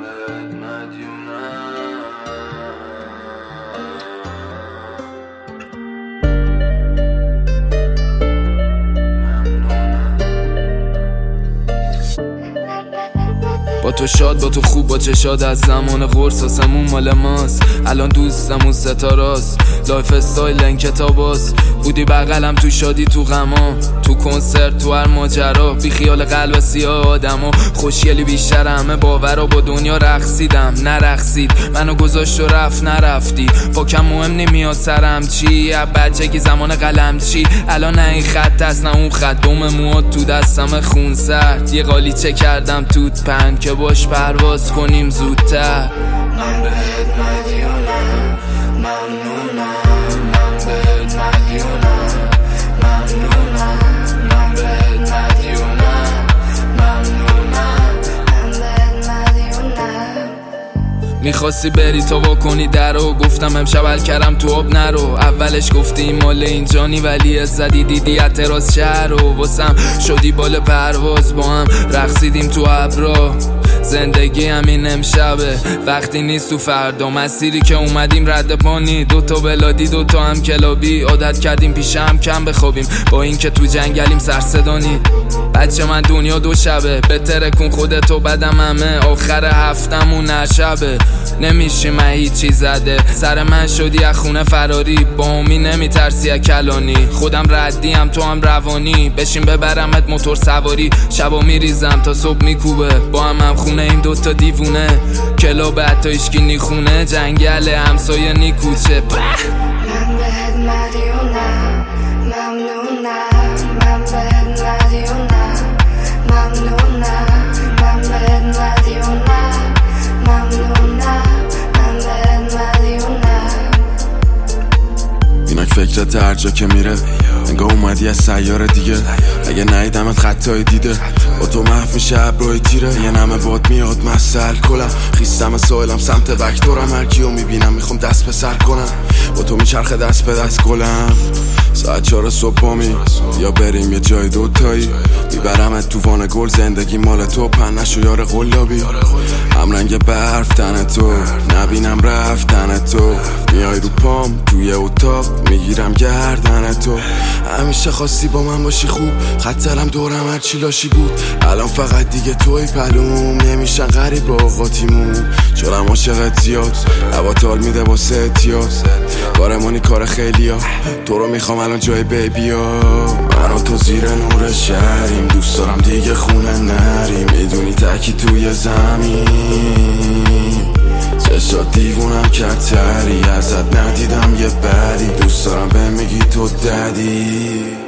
بهت مدیونم. با تو شاد، با تو خوب، با چشاد از زمان قرص آسمون مال ماست. الان دوستمون ستاراست، لایف استایل این کتاباست. بودی بغلم تو شادی تو غما، تو کنسرت تو هر ماجرا، بی خیال قلب سیاه آدما. خوشگلی بیشتر همه باورا، با دنیا رقصیدم نرقصید، منو گذاشت و رفت نرفتی. پاکم مهم نمیاد سرم چی، بچگی زمان قلم چی. الان نه این خط هست نه اون خط، دوم مواد تو دستم خون سرد. یه قالیچه کردم توت پن که باش پرواز کنیم زودتر. من بهت مدیونم، ممنونم. من بهت مدیونم، ممنونم. من بهت مدیونم، ممنونم. من بهت مدیونم. میخواستی بری تو واکنی درو، گفتم امشب حل کردم تو آب نرو. اولش گفتی مال اینجانی ولی زدی دیدی اعتراض شهر و واسم شدی بال پرواز. با هم رقصیدیم تو ابرا، زندگی همین امشبه وقتی نیست تو فردا. مسیری که اومدیم رد پانی، دوتا بلادی دوتا هم کلابی. عادت کردیم پیش هم کم بخوابیم، با این که تو جنگلیم سرصدانی. بچه من دنیا دو شبه، بهتره کن خودتو بدم همه. آخر هفتمون هر شبه نمیشی من هیچی زده. سر من شدی از خونه فراری، با امی نمیترسی از کلانی. خودم ردیم تو هم روانی، بشین ببرمت موتور سواری. شبا میریزم تا صبح میکوبه، با هم خونه این دوتا دیوونه. کلاب حتی ایشکی نیخونه، جنگل همسایه نیکوچه. من بهت مدیونم، ممنونم. من بهت مدیونم، ممنونم. من بهت مدیونم، ممنونم. من بهت مدیونم. اینک فکرت هر جا که میره، انگاه اومدی از سیاره دیگه. اگه نهیدمت خطای دیده، با تو محو میشه ابرای تیره. یه نمه باد میاد مسل کلم، خیستم سایلم سمت وکتورم. هر کیو میبینم میخوام دست به سر کنم، با تو میچرخه دست به دست گلم. ساعت 4 صبح بامی یا بریم یه جای دوتایی، میبرمت تو وان گل. زندگی مال تو پنشو یار قلابی، هم رنگ برف تن تو نبینم رفتن تو. میای رو پام توی اتاق میگیرم گردن تو. همیشه خواستی با من باشی خوب، خطرم دورم هر چی لاشی بود. الان فقط دیگه توی پلوم، نمیشن غریب با اوقاتیمون. چرا عاشقت زیاد لبات حال میده واسه اتیاز. کارمونی کار خیلی ها، تو رو میخوام الان جای بیبی ها. من و تو زیر نور شهریم، دوست دارم دیگه خونه نریم. میدونی تکی توی زمین، چشات دیوونم کرد تری. ازت ندیدم یه بری، دوست دارم به میگی تو ددی.